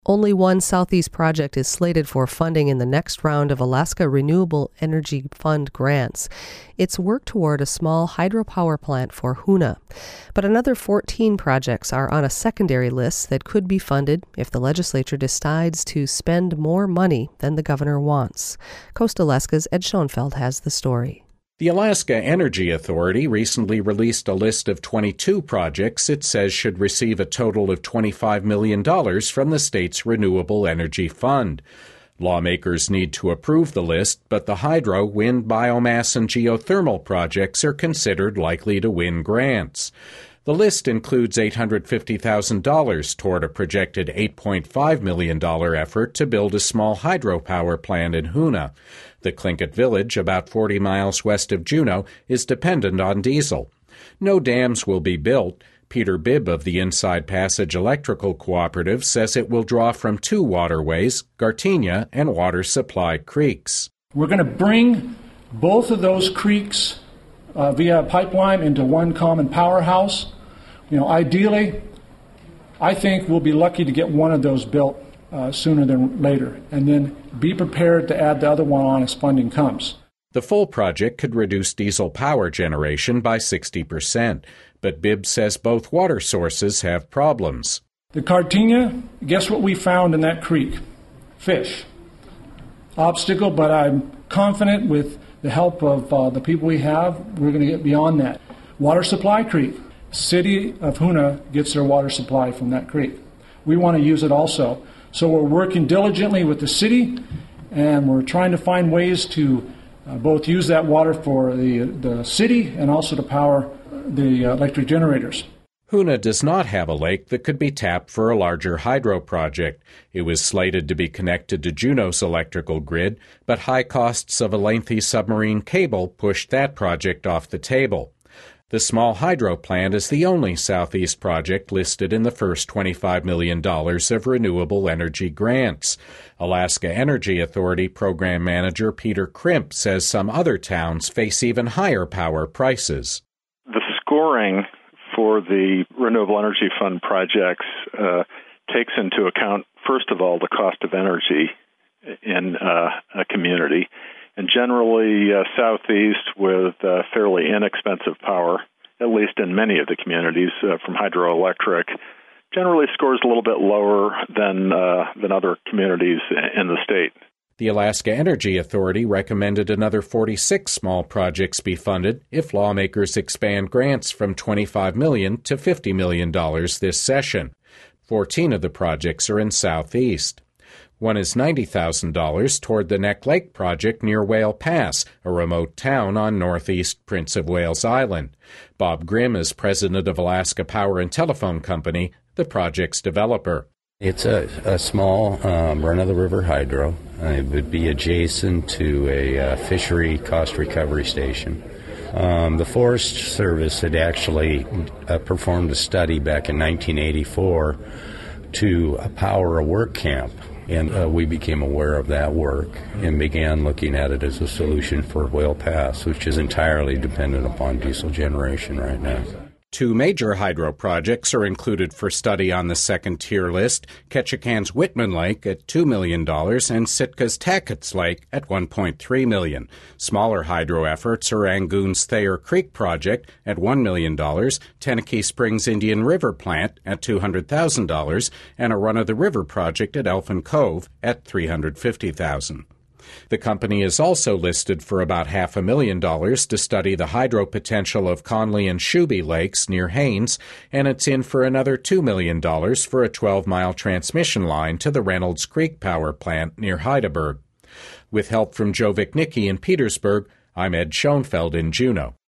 Only one Southeast project is slated for funding in the next round of Alaska Renewable Energy Fund grants. It's work toward a small hydropower plant for Hoonah. But another 14 projects are on a secondary list that could be funded if the legislature decides to spend more money than the governor wants. Coast Alaska's Ed Schoenfeld has the story. The Alaska Energy Authority recently released a list of 22 projects it says should receive a total of $25 million from the state's Renewable Energy Fund. Lawmakers need to approve the list, but the hydro, wind, biomass, and geothermal projects are considered likely to win grants. The list includes $850,000 toward a projected $8.5 million effort to build a small hydropower plant in Hoonah. The Tlingit village, about 40 miles west of Juneau, is dependent on diesel. No dams will be built. Peter Bibb of the Inside Passage Electrical Cooperative says it will draw from two waterways, Gardenia and Water Supply Creeks. We're going to bring both of those creeks via a pipeline into one common powerhouse. Ideally, I think we'll be lucky to get one of those built sooner than later, and then be prepared to add the other one on as funding comes. The full project could reduce diesel power generation by 60%, but Bibb says both water sources have problems. The Gardenia, guess what we found in that creek? Fish. Obstacle, but I'm confident with the help of the people we have, we're going to get beyond that. Water Supply Creek. City of Hoonah gets their water supply from that creek. We want to use it also. So we're working diligently with the city, and we're trying to find ways to both use that water for the city and also to power the electric generators. Hoonah does not have a lake that could be tapped for a larger hydro project. It was slated to be connected to Juneau's electrical grid, but high costs of a lengthy submarine cable pushed that project off the table. The small hydro plant is the only Southeast project listed in the first $25 million of renewable energy grants. Alaska Energy Authority Program Manager Peter Crimp says some other towns face even higher power prices. The scoring for the Renewable Energy Fund projects takes into account, first of all, the cost of energy in a community. And generally, Southeast with fairly inexpensive power, at least in many of the communities from hydroelectric, generally scores a little bit lower than other communities in the state. The Alaska Energy Authority recommended another 46 small projects be funded if lawmakers expand grants from $25 million to $50 million this session. 14 of the projects are in Southeast. One is $90,000 toward the Neck Lake project near Whale Pass, a remote town on northeast Prince of Wales Island. Bob Grimm is president of Alaska Power and Telephone Company, the project's developer. It's a small run-of-the-river hydro. It would be adjacent to a fishery cost recovery station. The Forest Service had actually performed a study back in 1984 to power a work camp. And we became aware of that work and began looking at it as a solution for Whale Pass, which is entirely dependent upon diesel generation right now. Two major hydro projects are included for study on the second-tier list, Ketchikan's Whitman Lake at $2 million and Sitka's Tackett's Lake at $1.3 million. Smaller hydro efforts are Angoon's Thayer Creek project at $1 million, Tenakee Springs Indian River Plant at $200,000, and a run-of-the-river project at Elfin Cove at $350,000. The company is also listed for about $500,000 to study the hydro potential of Conley and Shuby Lakes near Haines, and it's in for another $2 million for a 12-mile transmission line to the Reynolds Creek Power Plant near Heidelberg. With help from Joe Vichnicki in Petersburg, I'm Ed Schoenfeld in Juneau.